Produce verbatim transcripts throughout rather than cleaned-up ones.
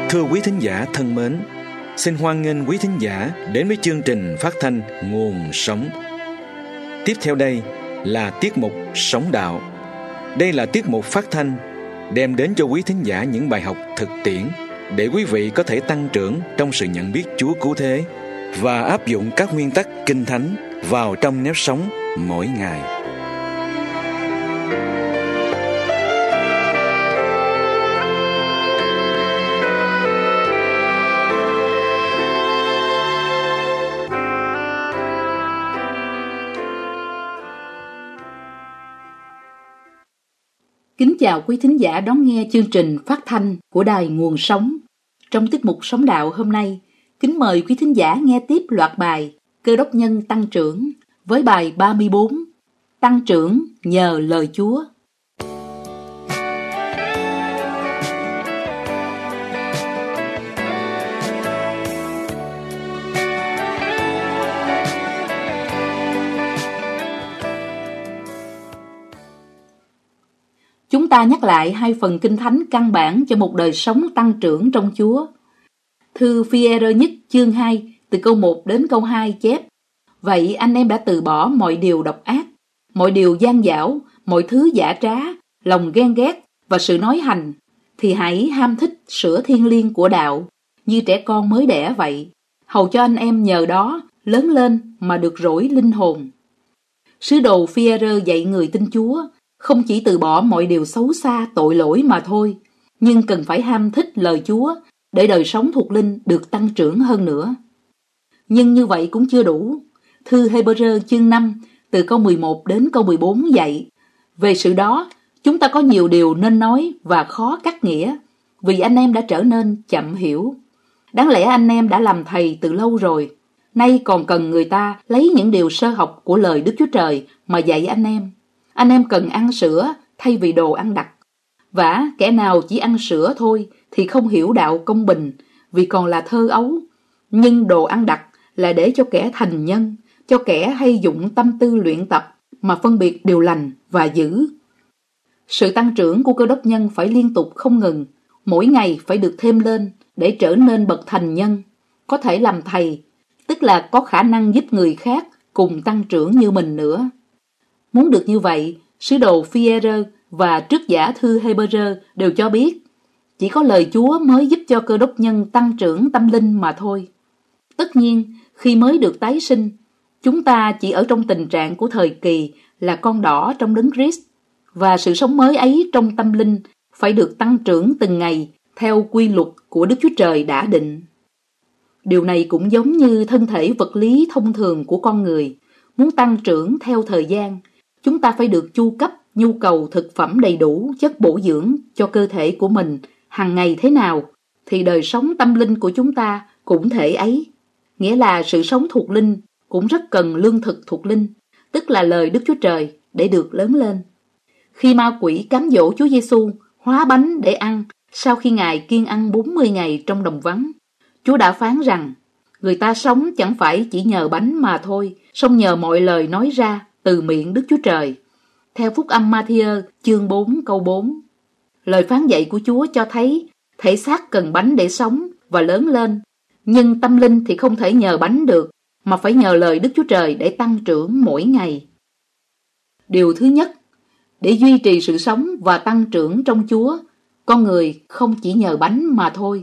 Thưa quý thính giả thân mến, xin hoan nghênh quý thính giả đến với chương trình phát thanh Nguồn Sống. Tiếp theo đây là tiết mục Sống Đạo. Đây là tiết mục phát thanh đem đến cho quý thính giả những bài học thực tiễn để quý vị có thể tăng trưởng trong sự nhận biết Chúa cứu thế và áp dụng các nguyên tắc Kinh Thánh vào trong nếp sống mỗi ngày. Kính chào quý thính giả đón nghe chương trình phát thanh của Đài Nguồn Sống. Trong tiết mục Sống Đạo hôm nay, kính mời quý thính giả nghe tiếp loạt bài Cơ Đốc nhân tăng trưởng với bài ba mươi bốn, Tăng trưởng nhờ lời Chúa. Chúng ta nhắc lại hai phần Kinh Thánh căn bản cho một đời sống tăng trưởng trong Chúa. Thư Phi-e-rơ nhất chương hai từ câu một đến câu hai chép: Vậy anh em đã từ bỏ mọi điều độc ác, mọi điều gian dảo, mọi thứ giả trá, lòng ghen ghét và sự nói hành, thì hãy ham thích sữa thiêng liêng của đạo, như trẻ con mới đẻ vậy, hầu cho anh em nhờ đó lớn lên mà được rỗi linh hồn. Sứ đồ Phi-e-rơ dạy người tin Chúa không chỉ từ bỏ mọi điều xấu xa tội lỗi mà thôi, nhưng cần phải ham thích lời Chúa để đời sống thuộc linh được tăng trưởng hơn nữa. Nhưng như vậy cũng chưa đủ. Thư Hê-bơ-rơ chương năm từ câu mười một đến câu mười bốn dạy: Về sự đó, chúng ta có nhiều điều nên nói và khó cắt nghĩa, vì anh em đã trở nên chậm hiểu. Đáng lẽ anh em đã làm thầy từ lâu rồi, nay còn cần người ta lấy những điều sơ học của lời Đức Chúa Trời mà dạy anh em. Anh em cần ăn sữa thay vì đồ ăn đặc. Vả, kẻ nào chỉ ăn sữa thôi thì không hiểu đạo công bình, vì còn là thơ ấu. Nhưng đồ ăn đặc là để cho kẻ thành nhân, cho kẻ hay dụng tâm tư luyện tập mà phân biệt điều lành và dữ. Sự tăng trưởng của Cơ Đốc nhân phải liên tục không ngừng, mỗi ngày phải được thêm lên để trở nên bậc thành nhân, có thể làm thầy, tức là có khả năng giúp người khác cùng tăng trưởng như mình nữa. Muốn được như vậy, sứ đồ Phi-e-rơ và trước giả thư Hê-bơ-rơ đều cho biết chỉ có lời Chúa mới giúp cho Cơ Đốc nhân tăng trưởng tâm linh mà thôi. Tất nhiên, khi mới được tái sinh, chúng ta chỉ ở trong tình trạng của thời kỳ là con đỏ trong Đấng Christ, và sự sống mới ấy trong tâm linh phải được tăng trưởng từng ngày theo quy luật của Đức Chúa Trời đã định. Điều này cũng giống như thân thể vật lý thông thường của con người, muốn tăng trưởng theo thời gian, chúng ta phải được chu cấp nhu cầu thực phẩm đầy đủ chất bổ dưỡng cho cơ thể của mình hàng ngày thế nào, thì đời sống tâm linh của chúng ta cũng thể ấy. Nghĩa là sự sống thuộc linh cũng rất cần lương thực thuộc linh, tức là lời Đức Chúa Trời để được lớn lên. Khi ma quỷ cám dỗ Chúa Giêsu hóa bánh để ăn sau khi Ngài kiêng ăn bốn mươi ngày trong đồng vắng, Chúa đã phán rằng người ta sống chẳng phải chỉ nhờ bánh mà thôi, song nhờ mọi lời nói ra từ miệng Đức Chúa Trời. Theo Phúc âm Ma-thi-ơ chương bốn câu bốn. Lời phán dạy của Chúa cho thấy thể xác cần bánh để sống và lớn lên, nhưng tâm linh thì không thể nhờ bánh được, mà phải nhờ lời Đức Chúa Trời để tăng trưởng mỗi ngày. Điều thứ nhất, để duy trì sự sống và tăng trưởng trong Chúa, con người không chỉ nhờ bánh mà thôi.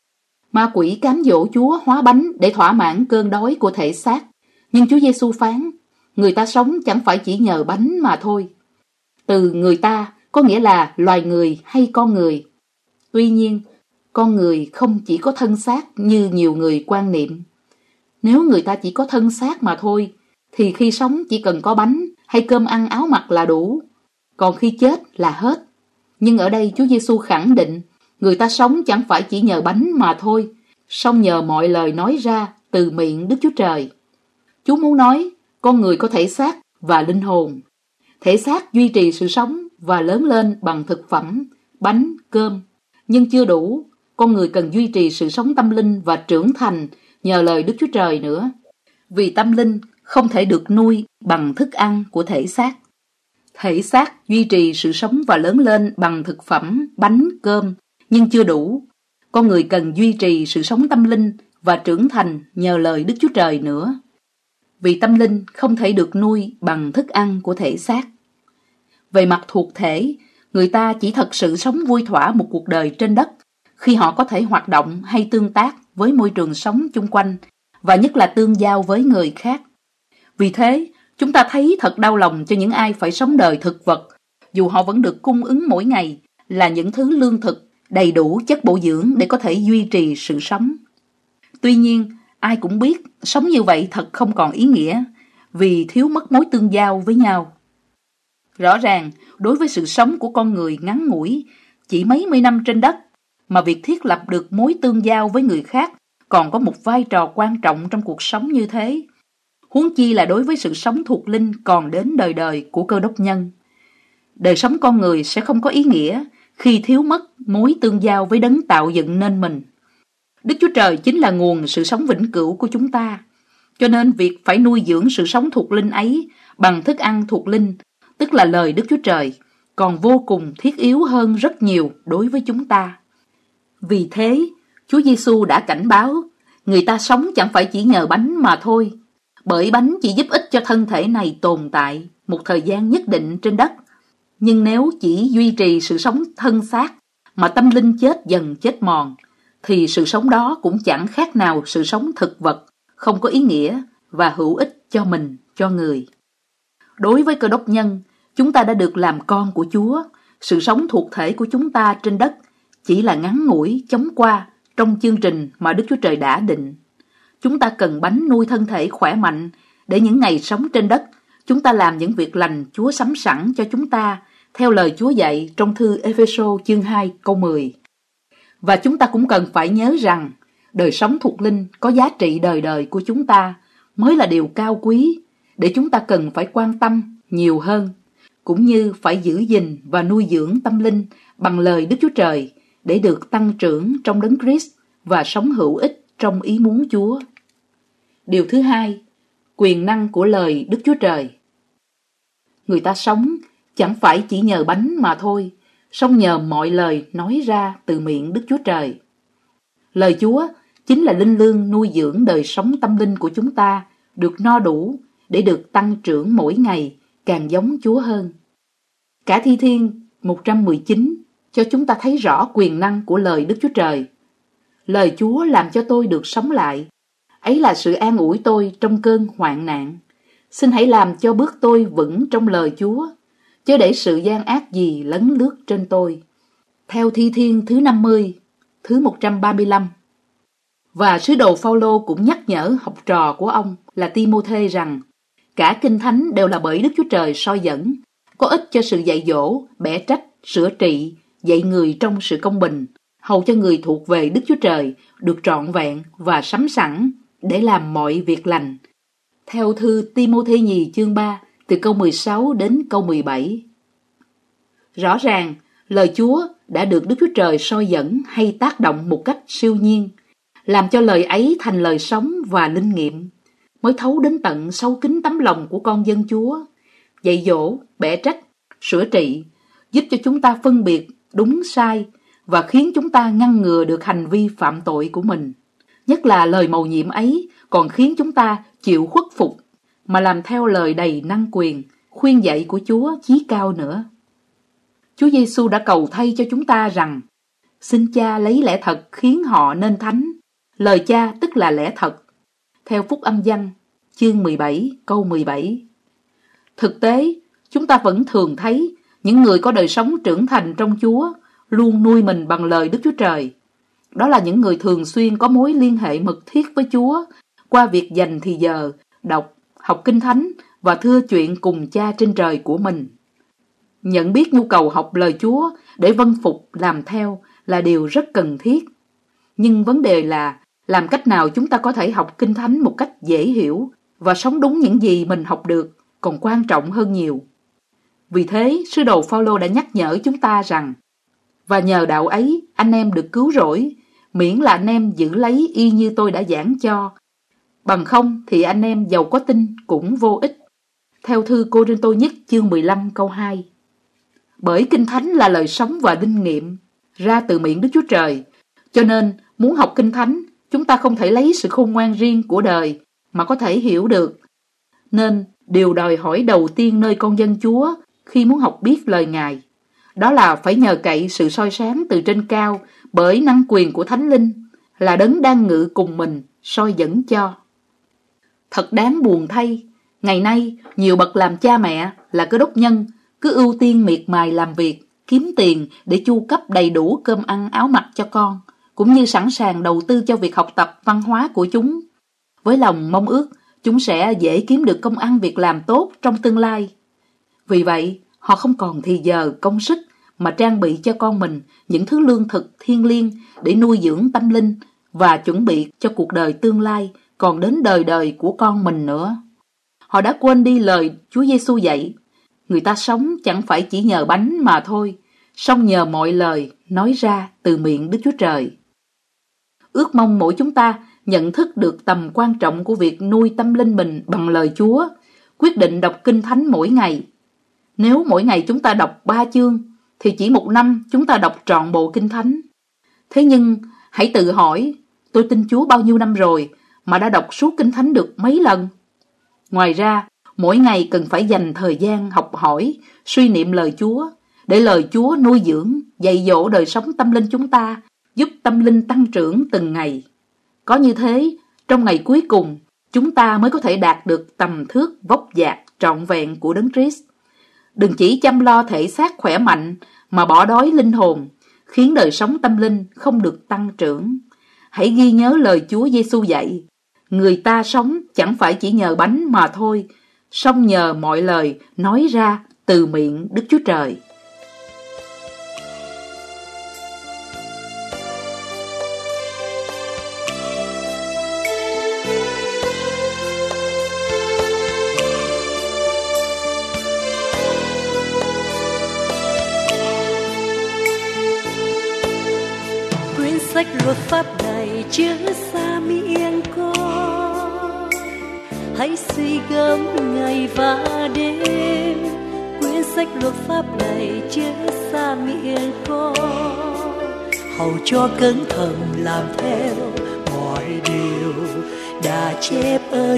Ma quỷ cám dỗ Chúa hóa bánh để thỏa mãn cơn đói của thể xác, nhưng Chúa Giêsu phán người ta sống chẳng phải chỉ nhờ bánh mà thôi. Từ người ta có nghĩa là loài người hay con người. Tuy nhiên, con người không chỉ có thân xác như nhiều người quan niệm. Nếu người ta chỉ có thân xác mà thôi, thì khi sống chỉ cần có bánh hay cơm ăn áo mặc là đủ, còn khi chết là hết. Nhưng ở đây Chúa Giêsu khẳng định người ta sống chẳng phải chỉ nhờ bánh mà thôi, song nhờ mọi lời nói ra từ miệng Đức Chúa Trời. Chúa muốn nói con người có thể xác và linh hồn. Thể xác duy trì sự sống và lớn lên bằng thực phẩm, bánh, cơm. Nhưng chưa đủ, con người cần duy trì sự sống tâm linh và trưởng thành nhờ lời Đức Chúa Trời nữa. Vì tâm linh không thể được nuôi bằng thức ăn của thể xác. Thể xác duy trì sự sống và lớn lên bằng thực phẩm, bánh, cơm, nhưng chưa đủ. con người cần duy trì sự sống tâm linh và trưởng thành nhờ lời Đức Chúa Trời nữa. Vì tâm linh không thể được nuôi bằng thức ăn của thể xác. Về mặt thuộc thể, người ta chỉ thật sự sống vui thỏa một cuộc đời trên đất khi họ có thể hoạt động hay tương tác với môi trường sống chung quanh, và nhất là tương giao với người khác. Vì thế, chúng ta thấy thật đau lòng cho những ai phải sống đời thực vật, dù họ vẫn được cung ứng mỗi ngày là những thứ lương thực đầy đủ chất bổ dưỡng để có thể duy trì sự sống. Tuy nhiên, ai cũng biết sống như vậy thật không còn ý nghĩa, vì thiếu mất mối tương giao với nhau. Rõ ràng, đối với sự sống của con người ngắn ngủi, chỉ mấy mươi năm trên đất, mà việc thiết lập được mối tương giao với người khác còn có một vai trò quan trọng trong cuộc sống như thế. Huống chi là đối với sự sống thuộc linh còn đến đời đời của Cơ Đốc nhân. Đời sống con người sẽ không có ý nghĩa khi thiếu mất mối tương giao với đấng tạo dựng nên mình. Đức Chúa Trời chính là nguồn sự sống vĩnh cửu của chúng ta. Cho nên việc phải nuôi dưỡng sự sống thuộc linh ấy bằng thức ăn thuộc linh, tức là lời Đức Chúa Trời, còn vô cùng thiết yếu hơn rất nhiều đối với chúng ta. Vì thế, Chúa Giêsu đã cảnh báo, người ta sống chẳng phải chỉ nhờ bánh mà thôi, bởi bánh chỉ giúp ích cho thân thể này tồn tại một thời gian nhất định trên đất. Nhưng nếu chỉ duy trì sự sống thân xác mà tâm linh chết dần chết mòn, thì sự sống đó cũng chẳng khác nào sự sống thực vật, không có ý nghĩa và hữu ích cho mình, cho người. Đối với Cơ Đốc nhân, chúng ta đã được làm con của Chúa. Sự sống thuộc thể của chúng ta trên đất chỉ là ngắn ngủi chóng qua trong chương trình mà Đức Chúa Trời đã định. Chúng ta cần bánh nuôi thân thể khỏe mạnh để những ngày sống trên đất, chúng ta làm những việc lành Chúa sắm sẵn cho chúng ta, theo lời Chúa dạy trong thư Ê-phê-sô chương hai câu mười. Và chúng ta cũng cần phải nhớ rằng, đời sống thuộc linh có giá trị đời đời của chúng ta mới là điều cao quý, để chúng ta cần phải quan tâm nhiều hơn, cũng như phải giữ gìn và nuôi dưỡng tâm linh bằng lời Đức Chúa Trời để được tăng trưởng trong đấng Christ và sống hữu ích trong ý muốn Chúa. Điều thứ hai, quyền năng của lời Đức Chúa Trời. Người ta sống chẳng phải chỉ nhờ bánh mà thôi, song nhờ mọi lời nói ra từ miệng Đức Chúa Trời. Lời Chúa chính là linh lương nuôi dưỡng đời sống tâm linh của chúng ta được no đủ để được tăng trưởng mỗi ngày càng giống Chúa hơn. Cả Thi Thiên một trăm mười chín cho chúng ta thấy rõ quyền năng của lời Đức Chúa Trời. Lời Chúa làm cho tôi được sống lại, ấy là sự an ủi tôi trong cơn hoạn nạn. Xin hãy làm cho bước tôi vững trong lời Chúa, chớ để sự gian ác gì lấn lướt trên tôi. Theo Thi Thiên thứ năm mươi, thứ một trăm ba mươi lăm. Và sứ đồ Phao-lô cũng nhắc nhở học trò của ông là Ti-mô-thê rằng cả Kinh Thánh đều là bởi Đức Chúa Trời soi dẫn, có ích cho sự dạy dỗ, bẻ trách, sửa trị, dạy người trong sự công bình, hầu cho người thuộc về Đức Chúa Trời được trọn vẹn và sắm sẵn để làm mọi việc lành. Theo thư Ti-mô-thê nhì chương ba, từ câu mười sáu đến câu mười bảy. Rõ ràng, lời Chúa đã được Đức Chúa Trời soi dẫn hay tác động một cách siêu nhiên, làm cho lời ấy thành lời sống và linh nghiệm, mới thấu đến tận sâu kín tấm lòng của con dân Chúa, dạy dỗ, bẻ trách, sửa trị, giúp cho chúng ta phân biệt đúng sai và khiến chúng ta ngăn ngừa được hành vi phạm tội của mình. Nhất là lời mầu nhiệm ấy còn khiến chúng ta chịu khuất phục mà làm theo lời đầy năng quyền, khuyên dạy của Chúa chí cao nữa. Chúa Giêsu đã cầu thay cho chúng ta rằng: xin Cha lấy lẽ thật khiến họ nên thánh. Lời Cha tức là lẽ thật. Theo Phúc Âm Giăng chương mười bảy câu mười bảy. Thực tế, chúng ta vẫn thường thấy những người có đời sống trưởng thành trong Chúa luôn nuôi mình bằng lời Đức Chúa Trời. Đó là những người thường xuyên có mối liên hệ mật thiết với Chúa qua việc dành thì giờ đọc, học Kinh Thánh và thưa chuyện cùng Cha trên trời của mình. Nhận biết nhu cầu học lời Chúa để vâng phục làm theo là điều rất cần thiết. Nhưng vấn đề là làm cách nào chúng ta có thể học Kinh Thánh một cách dễ hiểu và sống đúng những gì mình học được còn quan trọng hơn nhiều. Vì thế, sứ đồ Phao-lô đã nhắc nhở chúng ta rằng: và nhờ đạo ấy anh em được cứu rỗi, miễn là anh em giữ lấy y như tôi đã giảng cho. Bằng không thì anh em dầu có tin cũng vô ích. Theo thư Cô-rinh-tô nhất chương mười lăm câu hai. Bởi Kinh Thánh là lời sống và linh nghiệm, ra từ miệng Đức Chúa Trời, Cho nên, muốn học Kinh Thánh, chúng ta không thể lấy sự khôn ngoan riêng của đời mà có thể hiểu được. Nên, điều đòi hỏi đầu tiên nơi con dân Chúa khi muốn học biết lời Ngài, đó là phải nhờ cậy sự soi sáng từ trên cao bởi năng quyền của Thánh Linh, là đấng đang ngự cùng mình, soi dẫn cho. Thật đáng buồn thay, ngày nay nhiều bậc làm cha mẹ là cơ đốc nhân cứ ưu tiên miệt mài làm việc, kiếm tiền để chu cấp đầy đủ cơm ăn áo mặc cho con, cũng như sẵn sàng đầu tư cho việc học tập văn hóa của chúng, với lòng mong ước chúng sẽ dễ kiếm được công ăn việc làm tốt trong tương lai. Vì vậy, họ không còn thì giờ công sức mà trang bị cho con mình những thứ lương thực thiêng liêng để nuôi dưỡng tâm linh và chuẩn bị cho cuộc đời tương lai còn đến đời đời của con mình nữa. Họ đã quên đi lời Chúa Giêsu dạy, người ta sống chẳng phải chỉ nhờ bánh mà thôi, song nhờ mọi lời nói ra từ miệng Đức Chúa Trời. Ước mong mỗi chúng ta nhận thức được tầm quan trọng của việc nuôi tâm linh mình bằng lời Chúa, quyết định đọc Kinh Thánh mỗi ngày. Nếu mỗi ngày chúng ta đọc ba chương, thì chỉ một năm chúng ta đọc trọn bộ Kinh Thánh. Thế nhưng, hãy tự hỏi, tôi tin Chúa bao nhiêu năm rồi mà đã đọc suốt Kinh Thánh được mấy lần? Ngoài ra, mỗi ngày cần phải dành thời gian học hỏi, suy niệm lời Chúa, để lời Chúa nuôi dưỡng, dạy dỗ đời sống tâm linh chúng ta, giúp tâm linh tăng trưởng từng ngày. Có như thế, trong ngày cuối cùng, chúng ta mới có thể đạt được tầm thước vóc dạc trọn vẹn của Đấng Christ. Đừng chỉ chăm lo thể xác khỏe mạnh mà bỏ đói linh hồn, khiến đời sống tâm linh không được tăng trưởng. Hãy ghi nhớ lời Chúa Giêsu dạy, người ta sống chẳng phải chỉ nhờ bánh mà thôi, song nhờ mọi lời nói ra từ miệng Đức Chúa Trời. Sách luật pháp này chứa xa miệng con, hãy suy gẫm ngày và đêm. Quyển sách luật pháp này chứa xa miệng con, hầu cho cẩn thận làm theo mọi điều đã chép ở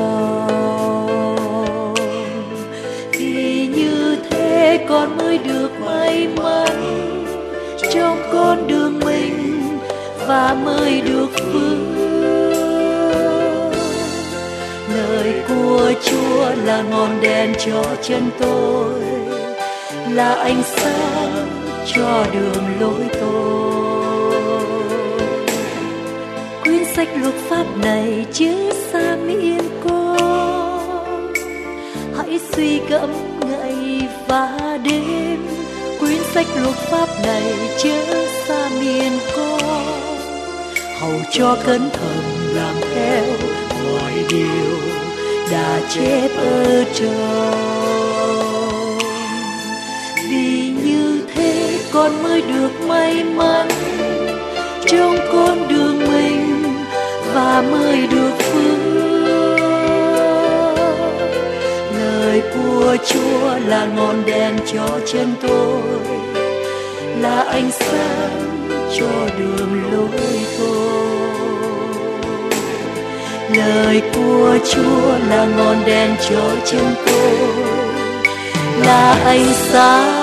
trong. Vì như thế con mới được may mắn trong con đường mình và mới được phước. Lời của Chúa là ngọn đèn cho chân tôi, là ánh sáng cho đường lối tôi. Quyển sách luật pháp này chứa xa miệng con, hãy suy gẫm ngày và đêm. Quyển sách luật pháp này chứa xa miệng con, hầu cho cẩn thận làm theo mọi điều đã chép ở trong. Vì như thế con mới được may mắn trong con đường mình và mới được phước. Lời của Chúa là ngọn đèn cho chân tôi, là ánh sáng cho đường lối tôi. Lời của Chúa là ngọn đèn cho chân tôi, là ánh sáng